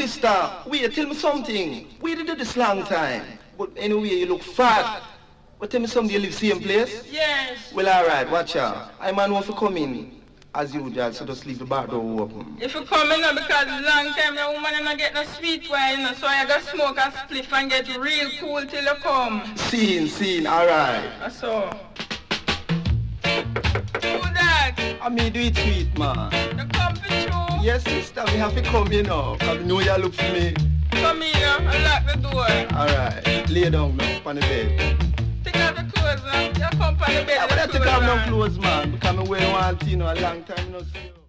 sister, wait, tell me something. We did this long time. But anyway, you look fat. But tell me something, you live same place? Yes. Well, alright, watch out. I man want to come in as usual, so just leave the bar door open. If you come in now, because long time the woman and I get no sweet wine, you know, so I got smoke a spliff and get real cool till you come. Scene, alright. That's all. Do that. I mean, do it sweet, man. You come for true? Yes, sister, we have to come in now, because I know you look for me. Come here and lock the door. Alright, lay down now, on the bed. Take out the clothes now. You come on the bed. Yeah, but I take off no clothes, man, because I wear one thing a long time, you know.